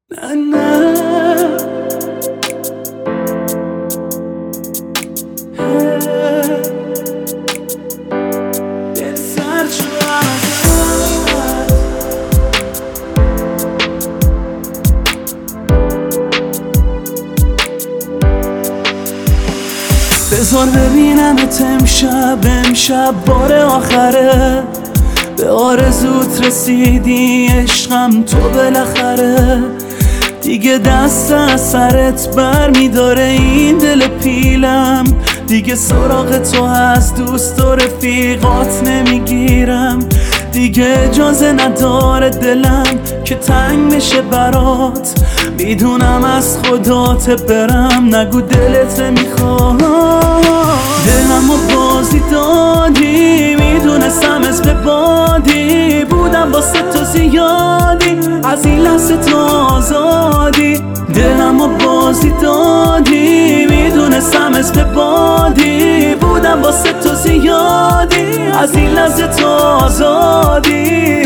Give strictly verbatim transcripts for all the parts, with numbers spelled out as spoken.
نه نه دل سر شد بذار ببینمت امشب امشب بار آخره به آرزوت رسیدی عشقم تو بالاخره دیگه دست از سرت بر میداره این دل پیلم دیگه سراغ تو از دوست و رفیقات نمیگیرم دیگه اجازه نداره دلم که تنگ میشه برات میدونم از خدات برم نگو دلت نمیخواد دلم و بازی دادی میدونستم اسم بادی بودم واسه تو زیادی از این لحظه تو آزادی دلم و بازی دادی میدونستم اسم بادی بودم واسه تو زیادی از این لحظه تو آزادی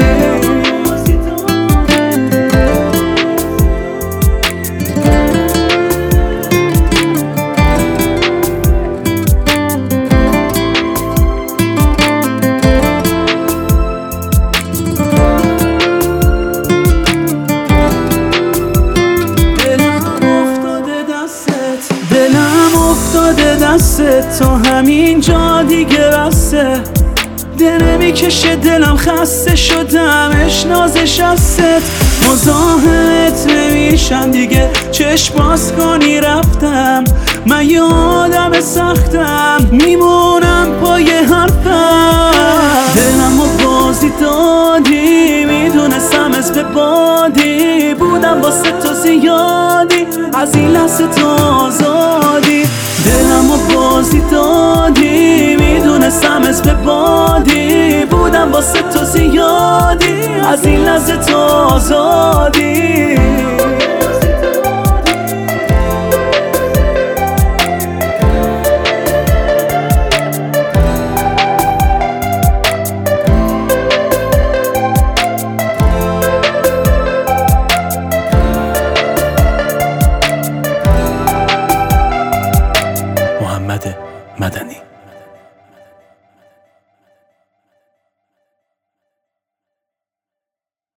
دستت تا همین جا دیگه بسته دل نمیکشه دلم خسته شدم اشنازش هستت مزاحمت نمیشم دیگه چشم باز کنی رفتم من یه آدم سختم میمونم پای حرفم دلم و بازی دادی میدونستم اسم بادی بودم واسه تو زیادی از این لحظه تو آزادی دلم و بازی دادی میدونستم اسم بادی بودم واسه تو زیادی از این لحظه تو آزادی